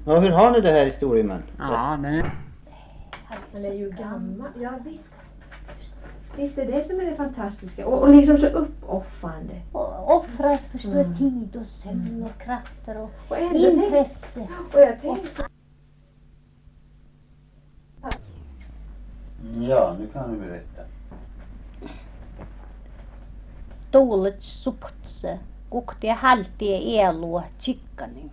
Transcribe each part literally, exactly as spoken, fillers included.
Ja, hur har ni det här i Storuman? Ja, men... Han är ju gammal. Ja, visst. Visst är det som är det fantastiska. Och, och liksom så uppoffrande. Och offra förstå Mm. tid och sömn och krafter och, Och ändå intresse. tänk- Och jag tänkte... Ja, nu kan du berätta. Tuulet suptse, kuktia haltie elua tsikkani.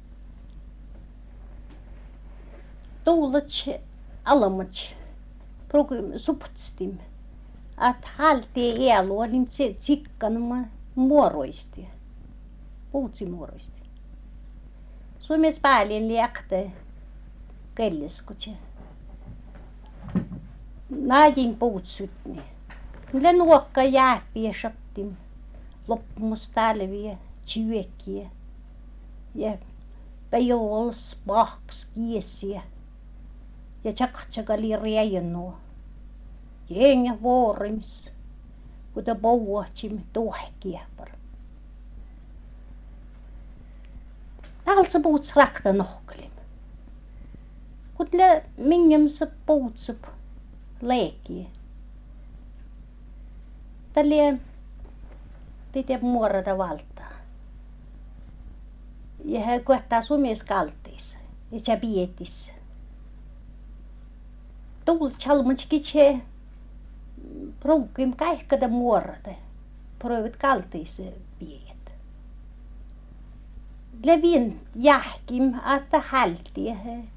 Tuulet alamats, progim suptstim. At haltie elua lim tsikkanuma muoroisti. Puutsi muoroisti. Suomes päälin liekte kelliskutse. Näin puutsutni. Millä nuokka jääpiä sattim. Loppumus talvia, tjuekkiä. Ja pejols pahks kiesiä. Ja tjakatjakali riejennua. Jengä vuorims. Kuta pouahtim tuohkiäpar. Talsa puuts rakta nohkalim. Kutla mingemsa puutsup leekkiä. Tällä pitää muorata valtaa. Ja hän koettaa Suomessa kalteissa. Ja se pietissä. Tuolla chalmanskikin se proukim kaikkada muorata. Proivit kalteissa piet. Levin jähkim, että hältiä.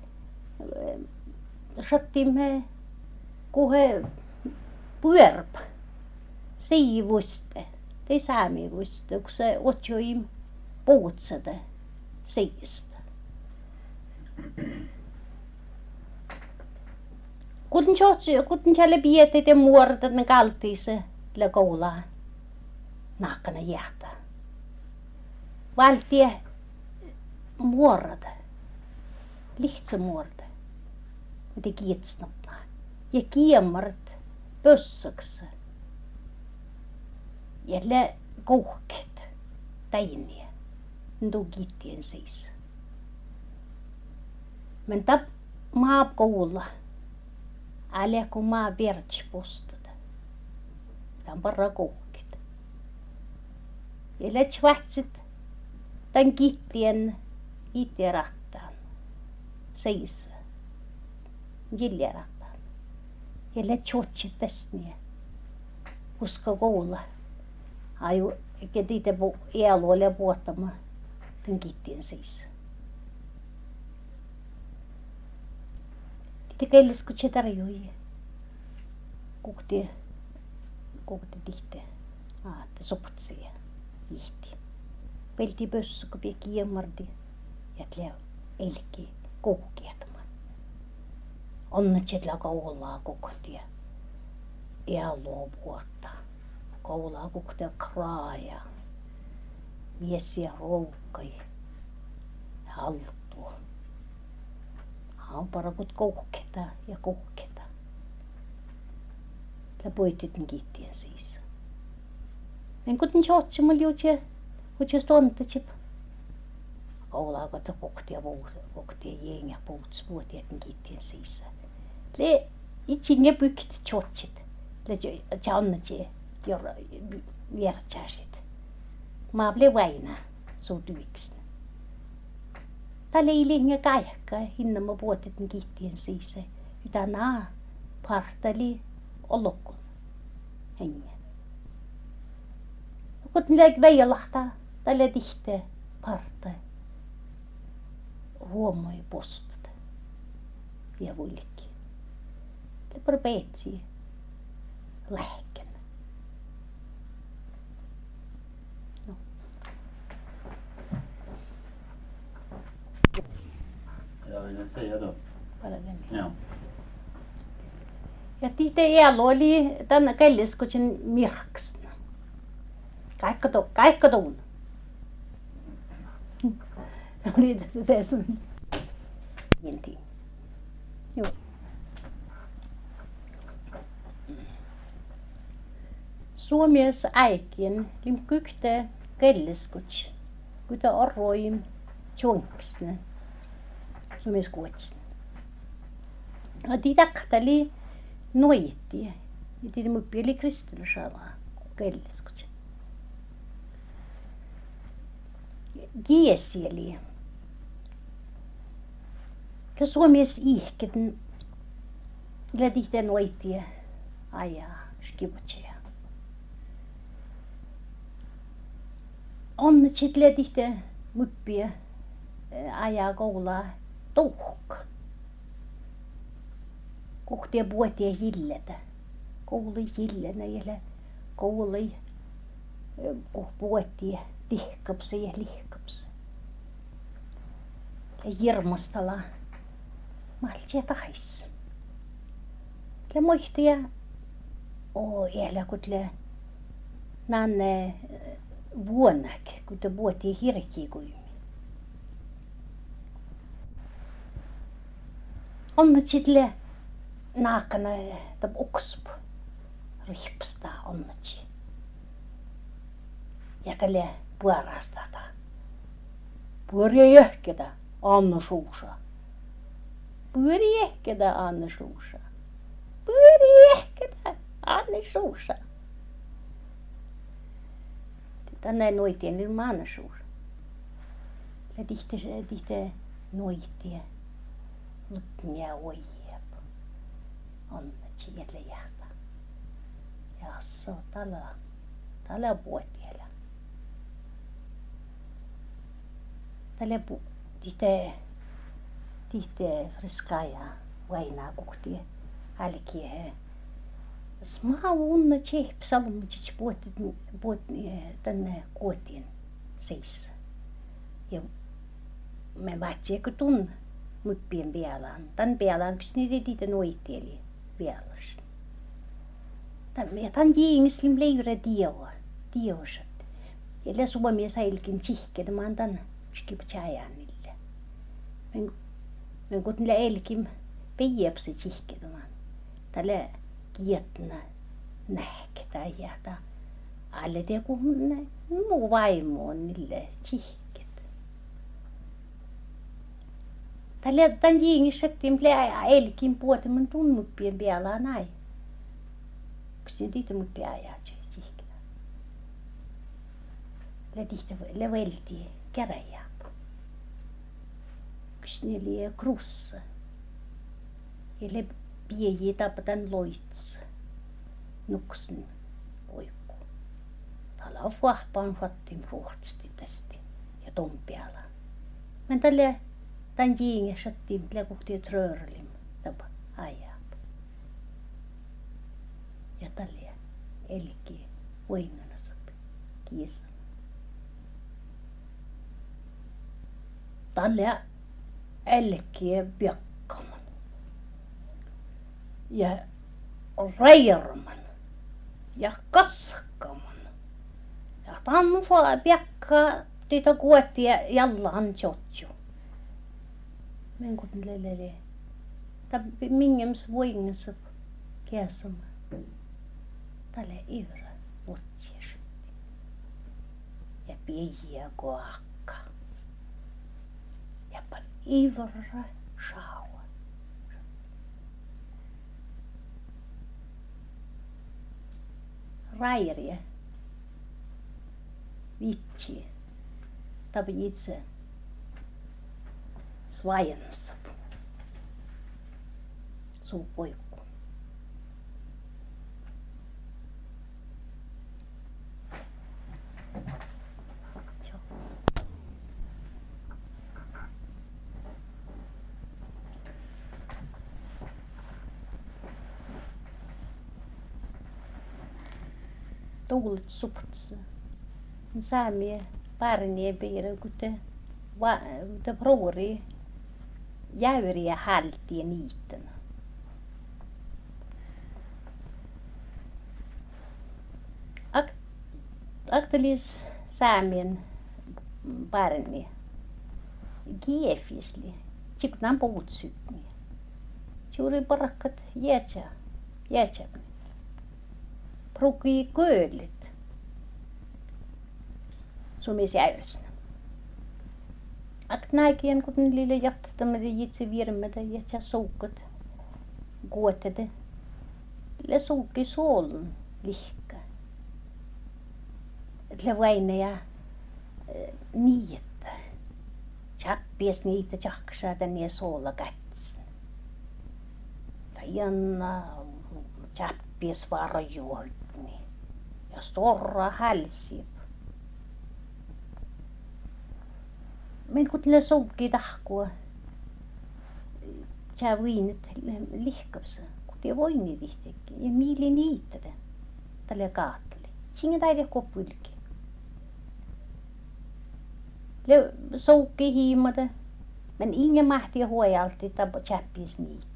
Sattim kuhe pyörpä. Siivuste, tai saamivuste, kun se otjoim puutsada seistä. Kuten kuten siellä pietet ja muortat ne kaltiise le koulaan nakkana jähtä. Valtie muorata, lihtsa muorata, mitä kietsnapnaa. Ja kiemmart pössöksä. Jälle kuhket, täiniä, ndu kittien siis. Men tap maap koula, älä kun maa verts postada. Tämän parra kuhket. Jälle tjvatsit, tämän kittien itse rattaan, siis. Jälle rattaan. Jälle tjotsit täsniä, koska koula. Aju, eikä tiitä iäluolia puottamaan tämän kittien siis. Tiitä kellis kun se tarjoaa. Kukti, kukti tihti. Aatte soputsi ja jihti. Pelti pössö, kun pie kiemmardi. Jätlää elki kuhkietamaan. Onnet jätlää kaulaa kukti ja iälua puottaa. Koulaa kuktea kraaja, miesiä roukkai, haltua. Hamparakut kuhketa ja kuhketa. Ja poitit ne kiittien siis. Men kuten tjotsi mulla juutsi, kutsi stontatsip. Koulaa kota kuhtia vuosia, kuhtia jengä puuts vuotiet ne kiittien siis. Le itse ne pykit tjotsit, le tjannatsi. Jorra viertsäsit. Mä ble vaina suutuiksena. Tällä ei liian kaikka, hinna mä puotet ne kiittien siis. Mitä naa partali olokon hengen. Kun ne veijalahtaa, tällä tihte parta. Huomoi postat. Ja vulki. Lepar peetsi. Lähken. Jag vill säga då. Bara den. Ja. Ja tihti iällä oli tänne kelliskutsin mirksna. Kaikka to, kaikka tuun. Oli tässä. Ingenting. Jo. Suomessa äikien lim kykte kelliskuts. Kuta arroim tjonksne. Suomessa kuotsin. A ti taktali noitti. Ja ti muppi oli kristillä sama kelleskut. Kiesi oli. Ja Suomessa ihket lätihtä noitti ajaa skivutsia. On sit lätihtä muppia ajaa koulaa tuhka. Kohtia puotia hilletä. Kouli hillänä ja kouli kun puotia lihkapsa ja lihkapsa. Ja jirmastala maltia tahis. Le moihtia o elä kutle nanne vuonnak kun te puotia hirki kuin. On sitten naakana tab uksp rihpsta onnetsi. Ja tälle puorastata. Puoria jähketä anna suusa. Puoria jähketä anna suusa. Puoria jähketä anna suusa. Tänne noitiin nyt anna suusa. Ja tihti tihti noitia. Lutnia oijep. Onnetsi jätle jähtä. Ja so tällä tällä puotiellä. Tällä pu tihti tihti friskaja vainaa kuhti älkiä. Smaa unna tjeh psalmutsi puotit puot tänne kuotiin seis. Ja me vaatsi kun tunn muppien pialaan. Tän pialaan kun niitä niitä noitieli pialas. Tän ja tän jiingislim leivre dioa diosat. Ja le Suomia säilkin tihkede maan tän skipchajanille. Men men kun niillä elkim piepsi tihkede maan. Tälle kietnä nähketä ja ta alle te kun ne muu vaimo on niille tihket. Tälle tän jiingissettiin le elkim puotimen tunnuppien pialaa näin. Kun tiitä mut piajaa tihkede. Le tihti le velti käräjää. Kun ne oli krussa. Ja le pieji tapatan loitsa. Nuksin poikku. Täällä on vahpaan fattin ruotsti tästä. Ja tompiala. Men tälle tän jiingesattiin lekuhti tröörlim tapa ajaa. Ja tälle elki voimena sopi. Kies. Tälle elki piakkaman. Ja reirman. Ja kaskaman. Ja tanfa piakka tita kuotia jallaan tjotju. Men kun lelele. Ta mingems voingensa käsama. Tälle ivra mutjest. Ja piiä koakka. Ja pan ivra shawa. Rairia. Vitsi. Tabi itse. Svajensa. Suu poikku. Tuulet suptsa. Saamia parnien piirre, kun te, va, te proori jäyriä hältiä niittänä. Ak, aktelis saamien parni. Kiefisli. Siknan puutsykni. Juuri parakkat jätsä. Jätsä. Pruki köölit. Suomessa jäyräsnä. Att näkien kun niille jättämätä itse virmätä ja sä suukot kuotete. Le suukki suolun lihka. Le vaine ja niitä. Chappies niitä jaksaa tänne suolla kätsin. Janna chappies varojuotni. Ja storra hälsiä. Men kun le suukki tahkua. Sä viinet lihkavassa. Kun te voini tihtikin. Ja miili niitä. Tälle kaatteli. Siinä täytyy kopulki. Le suukki hiimata. Men ingen mahti huojalti tapa chappies niitä.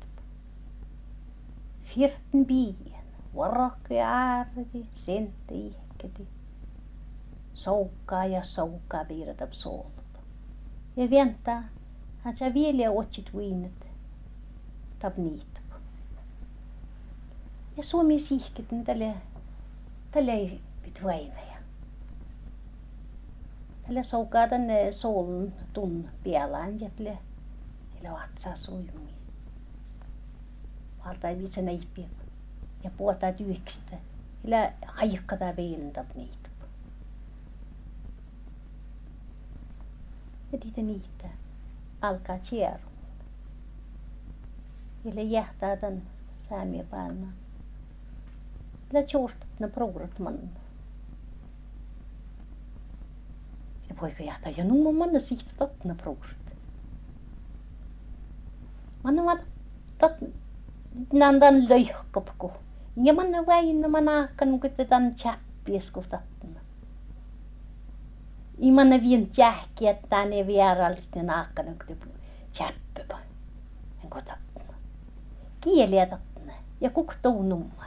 Fjärten bien. Varokki äärti. Sentti ihketi. Soukkaa ja soukkaa piirretä suolta. Ja vientaa. Hän saa vielä otsit viinet. Tab niitä. Ja suomi sihkit niin tälle. Tälle ei pit vainaja. Tälle soukkaa tänne suolun tun pielään. Ja tälle. Tälle vatsaa suimia. Valta ei viitse näipiä. Ja puhutaan tyykistä. Tälle haikkataan vielä tab niitä. Ja niitä niitä alkaa tjäru. Eller jähtää tän säämiä päälmä. Eller tjorstat ne prourat man. Ja poika jähtää ja numma manna siitä tatna prourat. Manna vat tat nandan löihkapku. Ja manna väinä man aakkan kun tän tjäppies kun tatna. Imanna vien jähkiä tänne vierallisten naakkana, kun te tjäppöpä. En kun tatna. Kieliä tatna. Ja kuktou numma.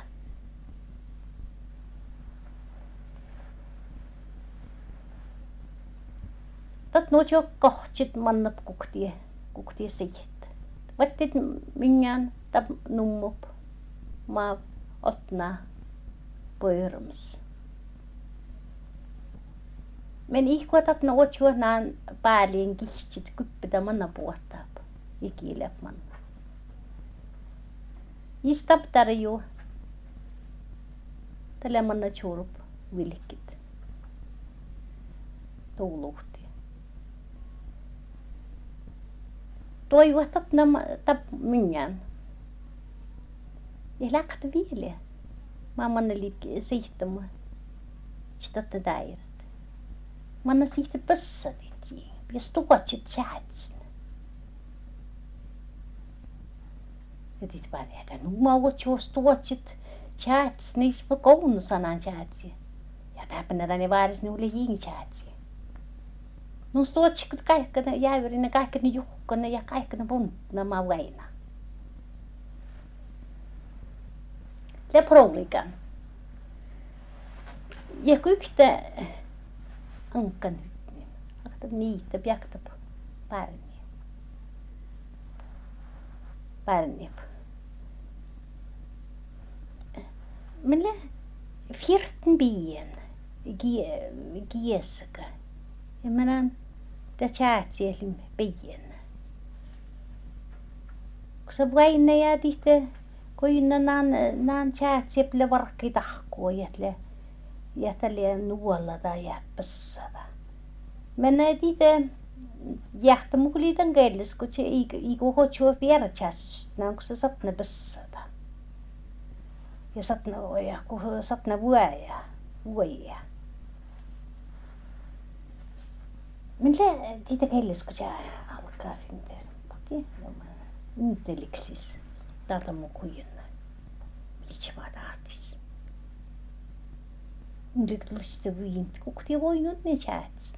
Tat nuot jo kohtsit mannap kuktie. Kuktie siitä. Vattit minään tab nummup. Maa otnaa pöyrums. Men ihkuatat no otsua naan päälien kihtsit kyppitä manna puhtaap. Ikiläp manna. Istap tarju. Tällä manna tjurp vilkit. Tuuluhti. Toivotat nämä tap minään. Ja läkt vielä. Mä manna liikki siihtämään. Sitä täidät. Manna siitä pössätit. Ja stuotsit tjäätsin. Ja tit bara että nu mä oot jo stuotsit tjäätsin. Niissä på koulusanan tjäätsin. Ja täpänä ne vaaris ne oli jiin tjäätsin. No stuotsit kaikki ne jäyrinä, kaikki ne juhkone ja kaikki ne puntna mä väinä. Le proulikan. Ja kyktä ankan nyt. Akta niitä piakta pärniä. Pärniä. Men le fjärten bien. Giesaka. Ja menan det tjäätsielin bien. Kun se vainne ja tihte koina naan naan tjäätsiepille varkki tahkoo jätle. Ja tälle nuolata ja pössata. Mennä itse jähtä mukulitan keilles, kun se iku hotsua vielä tjääsystään, kun se satna pössata. Ja satna oja, kun satna vuoja, vuoja. Millä itse keilles, kun se alkaa finter. Koti, ynteliksis. Täältä mukujana. Miltä vaan tahtis. Nyt lusta viint, kukti voinut ne tjäätsin.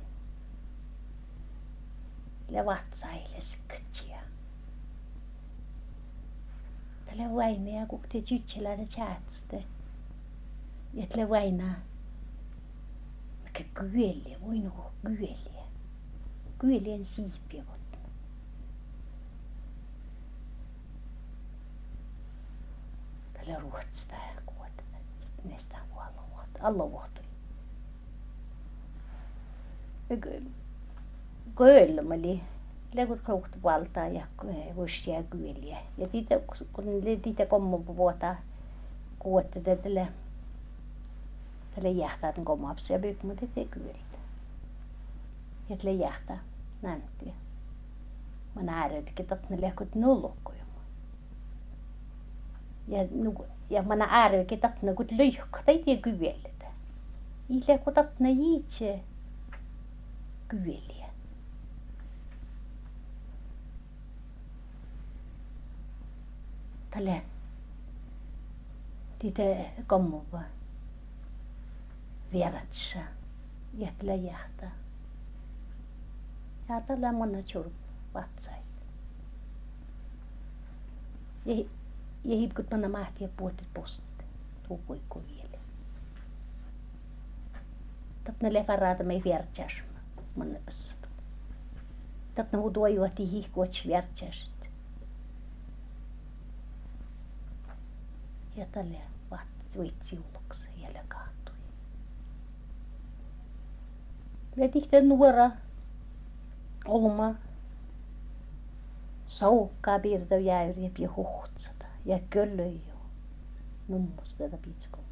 Le vatsaille skutsia. Tälle vainaa kukti tjytselä ne tjäätste. Ja tälle vainaa. Mikä kyeliä, voinu kyeliä. Kyelien siipiä votna. Tälle ruotsista ja kuota. Sitten näistä vuolla. Alla vuottui. Kölmäli lekut krukt valtaa ja vuosia kyliä. Ja titä kun ne titä kommu vuota kuotte tälle tälle jähtäät kommaps ja byk mutta te kyiltä. Ja tälle jähtää nähtyä. Mä näärötkin tot ne lekut nullukkoja. Ja nu ja mä näärötkin tot ne kut lyhkä tai tie kyiltä. I lekut tot ne itse kyliä. Tälle titä kommuva vieratsa ja tälle jähtää. Ja tällä monna churp vatsait. Ja ja hipkut panna mahtia puotit postit. Tuu poikko vielä. Tatna lefaraata mei viertsas monna passa. Tatna hu tuojuoti hihkuots viertsasit. Ja tälle vaat vitsi uloksa jälle kahtui. Ja tihtä nuora olma saukkaa piirtää jäyriä ja huhtsata ja köllöi jo nummus tätä pitskoa.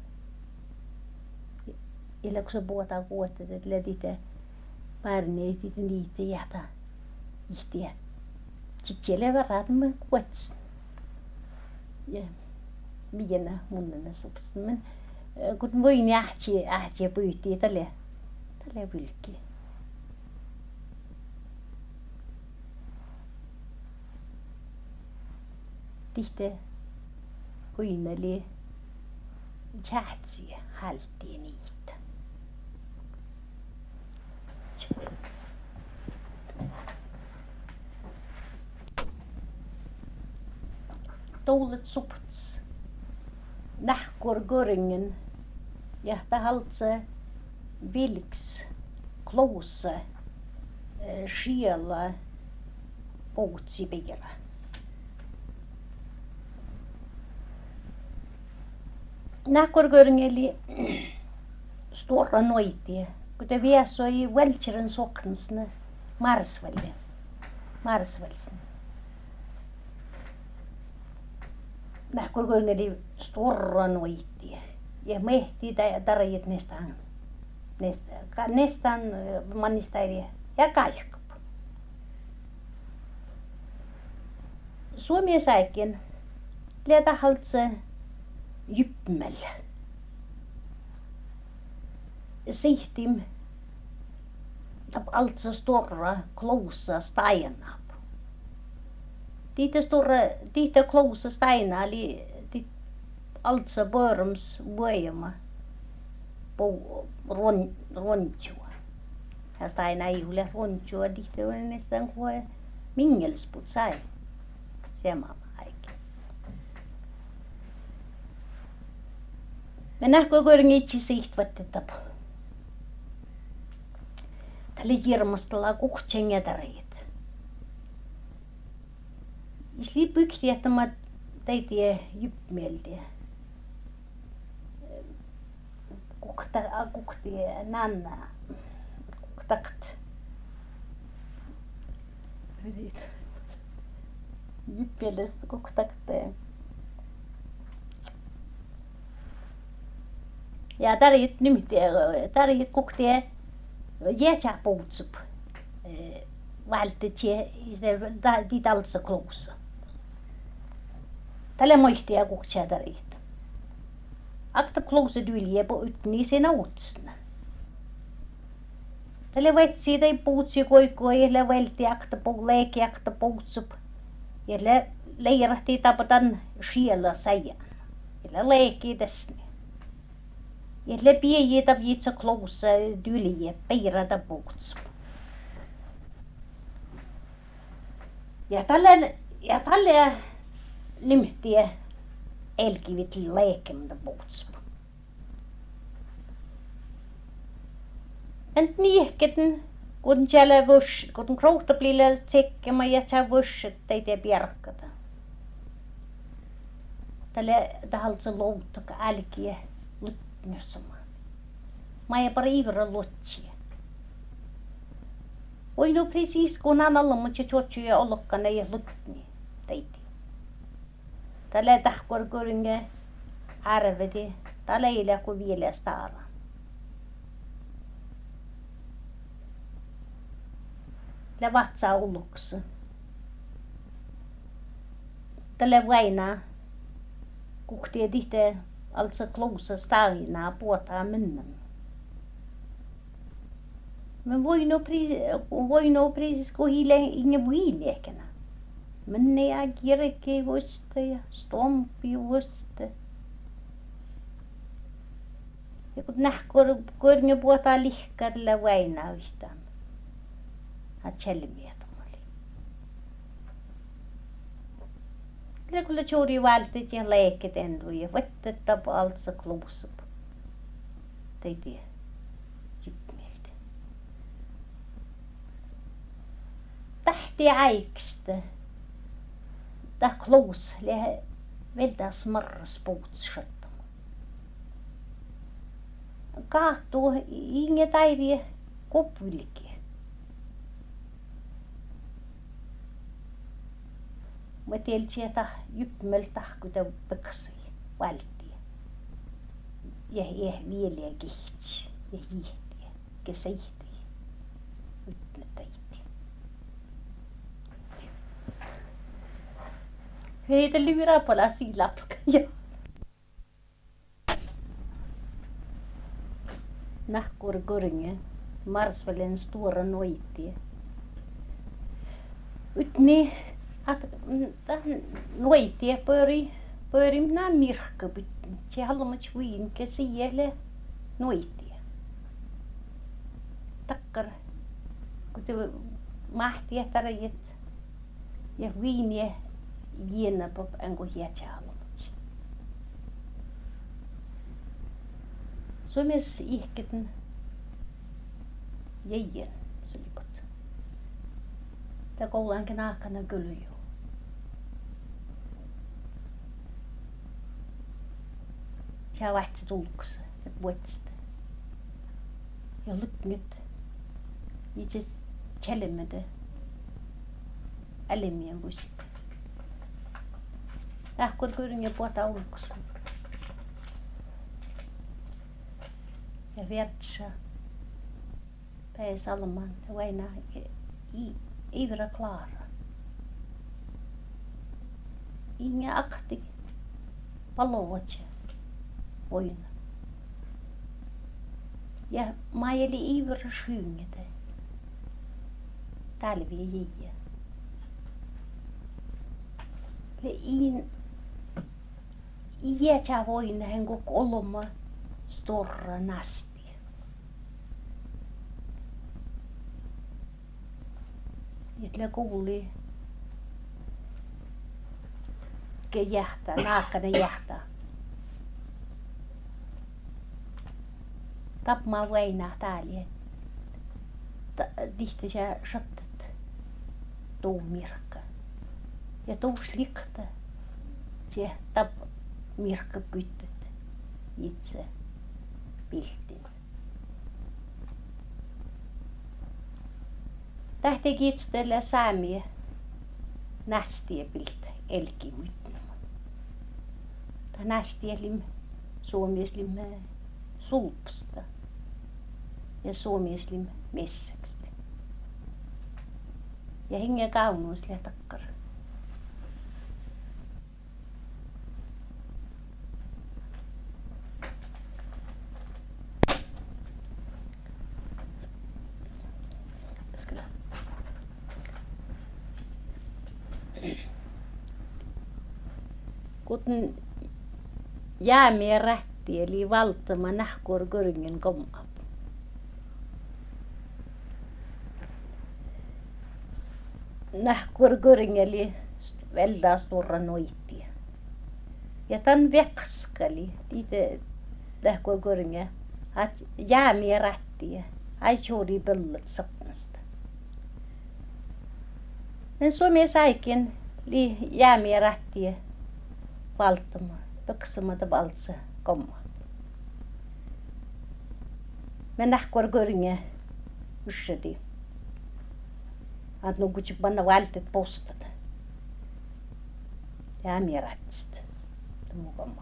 Ja kun se puhutaan kuotta, että letitä päärneet niitä jätä ihtiä. Sitten siellä varat me kuotsin. Ja mienä munnena sopsin. Kun voin ähtiä, ähtiä pyyhtiä tälle, tälle vilkkiä. Tihti kuinneli tjätsiä hältiä niitä. Toulet supts. Nähkor göringen ja tahaltse vilks klausa schiela poutsi piira. Nähkor eli stora noitia, kun te viesoi vältjärän soknsne marsvalle, marsvalsne. Nähkor eli stora noitia ja mehti tarjit nestaan, nestaan, nestaan mannistairi ja kaikki. Suomi säikin leda haltse Jyppmällä. Sihtim tap alltså stora klosa steinar. Dit stora dit klosa steinar li dit alltså börms voima på ron ronchua. Här steinar ei ole ronchua dit on nästan kuin mingelsput sai. Semma. Men nähkö kuitenkin itse sihtvat, että tällä jirmastella kuhtsen jätäreet. Isli pykti, että mä teitin jyppmieltiä. Kukta, kukti nanna, kuktakt. Jyppmielessä kuktakteen. Ja tarit nimitti, tarit kuktie jätsä puutsup. Valtettie, dit alltså klosa. Tällä moihtia kuktia tarit. Akta klosa dylje på utni sen outsna. Tällä vetsi tai puutsi koikoi ja vältti akta på leiki akta puutsup. Ja leirahti tapatan schiela sajan. Ja leiki täsni. Ja läpi jätä vitsa klosa dylje peirata puutsup. Ja tällä ja tällä nimtiä elkivit leikemäntä puutsup. Ent niihketen kun siellä vuosi, kun krouhta plille tsekkema ja siellä vuosi, ei tee pierkkata. Tällä tahalta loutaka älkiä lutnussamaan. Mä ei pari ivra lutsia. Oi no precis kun analla mutta tuotsuja ollokkaan ei lutni teiti. Tällä tahkor kuringe arveti tällä kun vielä staara. Ja vatsa ulluksi. Tällä vainaa kuhtia tihte alltså kluusa starinaa puotaa mennä. Men voi no pris voi no prisis kun hile inge viilekänä. Menne ja kirkki vuosta ja stompi vuosta. Ja kun nähkor kornge puotaa lihkarilla vainaa yhtään. A chelmiä tuomali. Kyllä kyllä juuri valtit ja leikket endu ja vettet tap altsa kluusa. Teiti jypmieltä. Tähti aiksta. Tah kluus lehe veltä smarras puutsatta. Kahtuu inge tairi kopvilki. Mä tieltiin, että jypmällä tahkuta peksi valtia. Ja ja vielä ja kihti ja hiihti ja kesäihti. Jypmä taitti. Heitä lyyrää palasi lapska ja nahkur kuringe marsvalen stora noitie. Utni att noitie pöri pöri minä mirkka pyttin. Se haluamat viin käsiele noitie. Takkar kun te mahtia tarjet ja viinie jiena pop enko hietsä haluamat. Suomes ihketen jäjen sylipot. Tää kouluankin aikana kyllä jo. Sä vahtsi tulkse, se vuotsta. Ja nyt nyt. Itse tjälemmede. Älemien vuosta. Lähkor kuitenkin puhuta ulkse. Ja vertsa päin salman ja vaina ivra klara. Inga akti palovatse voina. Ja maili ivra syngete. Talvi jiä. Le in iätsä voina henko kolma stora nasti. Jätle kuuli ke jähtää, naakkana jähtää. Tapmaa vainaa täällä. Tihti sä shottat tuu mirkka. Ja tuus likta. Se tap mirkka pyttet itse piltin. Tähti kitstellä saamia nästiä pilt elki mytnum. Ta nästiä lim suomieslim sulpsta ja suomieslim messäkstä. Ja hengen kaunuus lä takkar. Kuten jäämiä rähti eli valtama nahkor kuringen komma. Nahkor kuring eli väldaa stora noitia. Ja tän vekskali lite nahkor kuringe att jäämiä rähti ai chori bellet satnasta. Men suomi saikin li jäämiä rähti valtama, pöksamata valtsa komma. Men nahkor kuringe ushadi. Att något ju panna vältet postat. Ja minä rätsit. Mukama.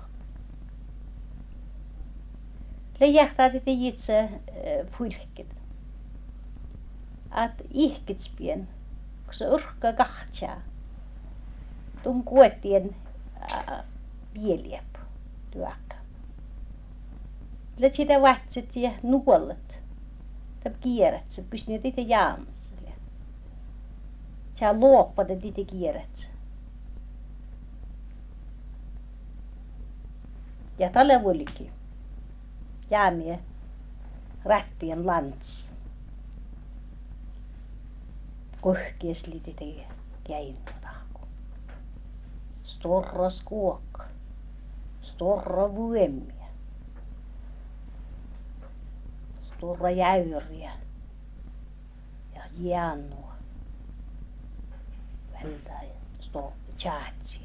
Läjähtää tätä itse fulkit. Att ihkitspien, kun se urkka kahtsaa. Tuon kuottien pieliäp työkkä. Lätt sitä vatsit ja nuolet. Täp kierrät se pysyy tätä jaamassa. Tää luoppada tätä kierrät. Ja tällä vuolikin. Jäämiä rättien lants. Kohkees lite tätä käynutahku. Storra skuokka. Storra vuemmiä. Storra jäyriä. Ja jäänua. Vältä storra tjäätsiä.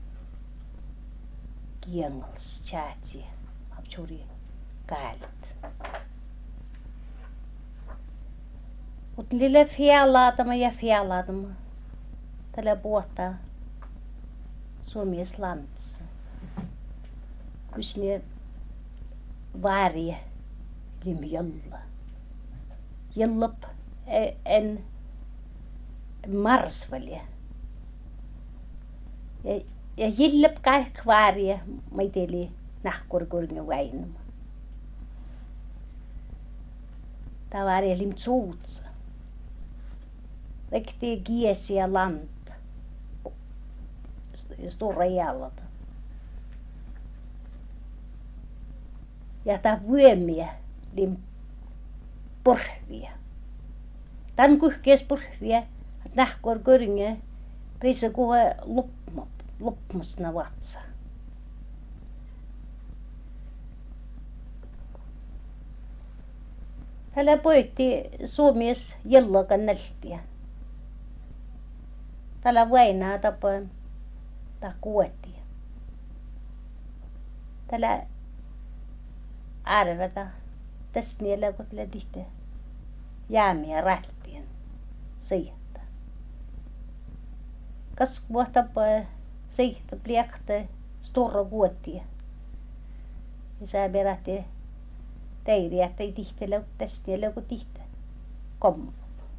Kiengals tjäätsiä. Absuri käälit. Mut lille fjällaatama ja fjällaatama. Tällä puhtaa Suomies lantsa. Kus ne vääriä lim jolla. Jollop en marsvalja. Ja, ja jillop kaikki vääriä maiteli nahkorkornga väinama. Tää vääriä lim tsuutsa. Rekti kiesiä lanta. Stora jällata. Ja tää vuemiä lim porvia. Tän kuhkees porvia, että nähkor kornga reisa kuha lopma, lopmasna vatsa. Tällä poitti Suomies jellakan nältiä. Tällä vainaa tapaan ta kuotia. Tällä arvata tässä niillä kun tällä tihti jäämiä rättien siihtä. Kas vuotta siihtä pliekta stora kuotia. Ja sä peräti teiriä, että ei tihti tässä niillä kun tihti kommu.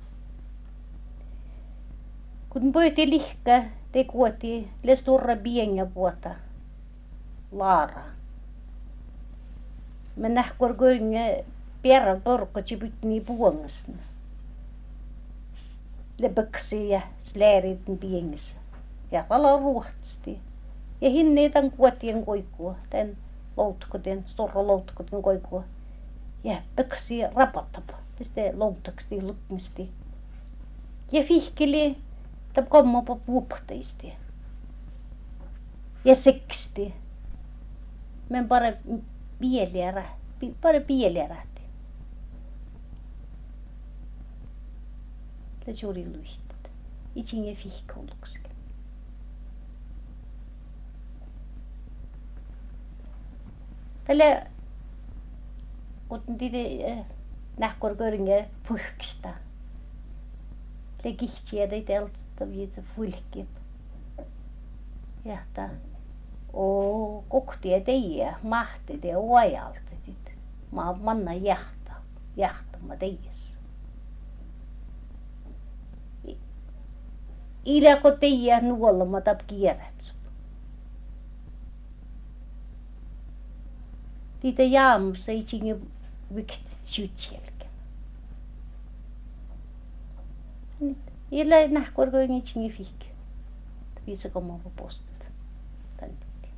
Kun poiti lihkä, te kuoti le stora bienga vuotta laara. Mä nähkor kuinka perä porukka tjipytni puongasna. Le bëksi ja släritin biengissa. Ja tala ruohtsti. Ja hinne tän kuotien koikua, tän loutkuten, stora loutkuten koikua. Ja bëksi rapattapa, tästä loutaksti lukmisti. Ja vihkeli tab kommapa puuhteisti. Ja seksti. Men bara pieliä, bara pieliä rähti. Det gjorde luhtat. Itse fihkouluksi. Tällä otin tide nähkor görnge fuhksta. Det gihtiä det allt viitsa fulkip. Jahta. Oo, koktia teijä, mahti te oajalta sit. Mä manna jahta, jahtama teijässä. Ilako teijä nuolma tab kierrätsä. Titä jaamussa ei tinge viktigt sjutsjälken. Illa nähkor goingi tinge fik. Viisa komma på postet. Tänne.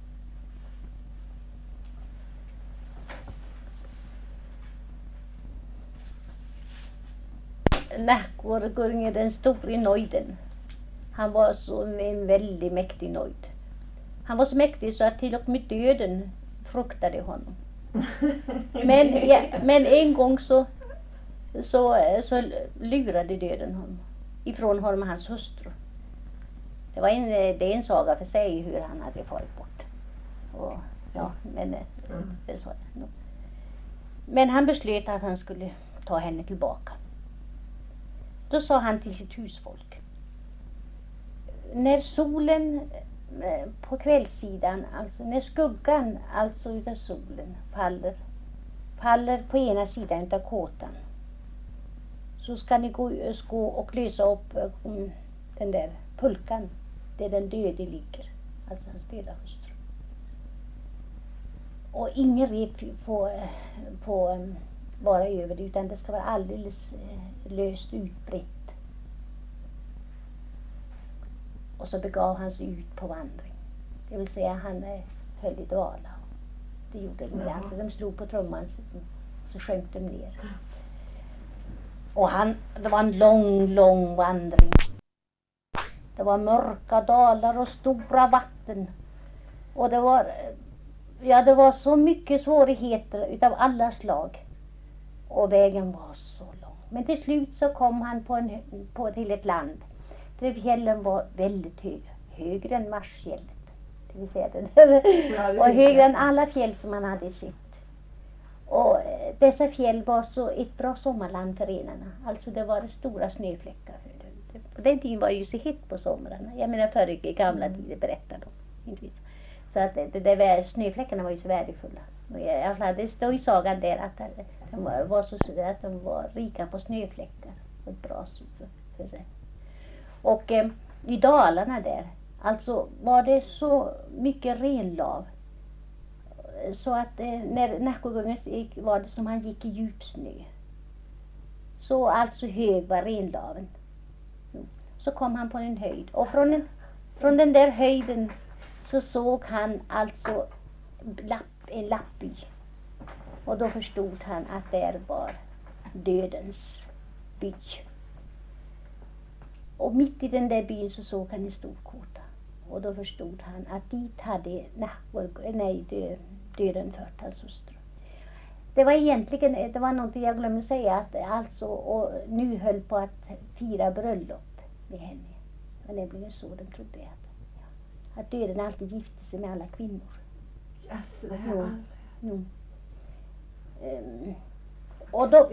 Nähkor goingi den stora nöjden. Han var så en väldigt mäktig nöjd. Han var så mäktig så att till och med döden fruktade honom. Men, ja, men en gång så, så, så lurade döden honom. Ifrån honom och hans hustru. Det var en, det är en saga för sig hur han hade farit bort. Och, ja, men, mm. det sa jag. Men han beslöt att han skulle ta henne tillbaka. Då sa han till sitt husfolk. När solen eh, på kvällssidan, alltså när skuggan alltså utav solen faller, faller på ena sidan utav kåtan, så ska ni gå, gå och lösa upp um, den där pulkan där den döde ligger, alltså hans döda hustru. Och ingen rep får, får um, vara över det, utan det ska vara alldeles uh, löst utbrett. Och så begav han sig ut på vandring. Det vill säga han eh, föll i dvala. Det gjorde de. Alltså de slog på trumman så sjönk de ner. Och han, det var en lång, lång vandring. Det var mörka dalar och stora vatten. Och det var, ja, det var så mycket svårigheter utav alla slag. Och vägen var så lång. Men till slut så kom han på, en, på till ett land där fjällen var väldigt höga. Högre än Marsfjället. Det vill säga den. Och högre än alla fjäll som han hade sett. Och dessa fjäll var så ett bra sommarland för renarna. Alltså det var stora snöfläckar. På den tiden var det ju så hett på somrarna. Jag menar förr i gamla tider berättade de. Så att det, det där, snöfläckarna var ju så värdefulla. Och jag, det står i sagan där att de var, var så att de var rika på snöfläckar. Och ett bra för, för det. Och eh, i Dalarna där, alltså var det så mycket renlav. Så att eh, när Nackagunga gick var det som han gick i djup snö. Så alltså hög var renlaven. Så kom han på en höjd. Och från, en, från den där höjden så såg han alltså lapp, en lappby. Och då förstod han att där var dödens by. Och mitt i den där byn så såg han en stor kåta. Och då förstod han att dit hade nej, dö, döden fört hans hustru. Det var egentligen, det var någonting jag glömde säga, att alltså, och nu höll på att fira bröllop med henne. Men det blev så de trodde att, ja, att döden alltid gifte sig med alla kvinnor. Alltså, det här Jo. aldrig. Jo. Um, och då...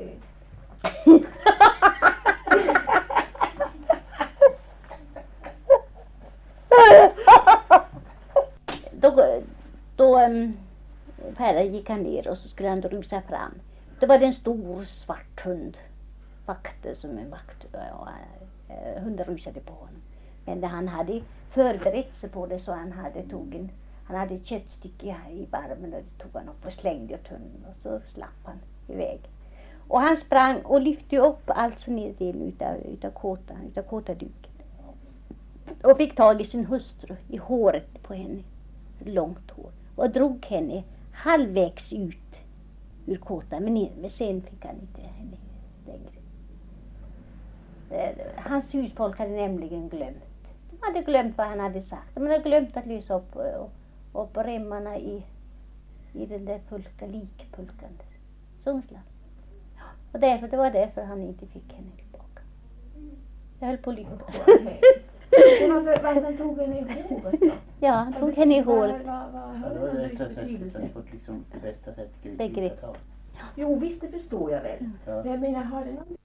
då då um, Pärra gick han ner och så skulle han rusa fram. Då var det en stor svart hund. Vakte som en vakt. Ja, hunden rusade på honom. Men han hade förberett sig på det, så han hade tog en, han hade ett köttstycke i barmen och det tog han upp och slängde åt hunden och så slapp han iväg. Och han sprang och lyfte upp alltså ner delen utav, utav kåtan, utav kåtaduken. Och fick tag i sin hustru, i håret på henne, långt hår, och drog henne halvvägs ut ur kåtan, men, men sen fick han inte henne längre. Hans husfolk hade nämligen glömt. De hade glömt vad han hade sagt. De hade glömt att lysa upp, upp remmarna i, i den där pulka, likpulkan. Sundsland. Och därför, det var därför han inte fick henne tillbaka. Jag höll på att lyckas. Varför tog henne i håret då? Ja, han tog henne i håret. Vad, vad, Ja, vad det var hade det det bästa för sättet. betydelse? Ni fått liksom det bästa sättet Det gripa grep. tag. Jo, visst det förstår jag väl. Ja. Men jag menar, har det någon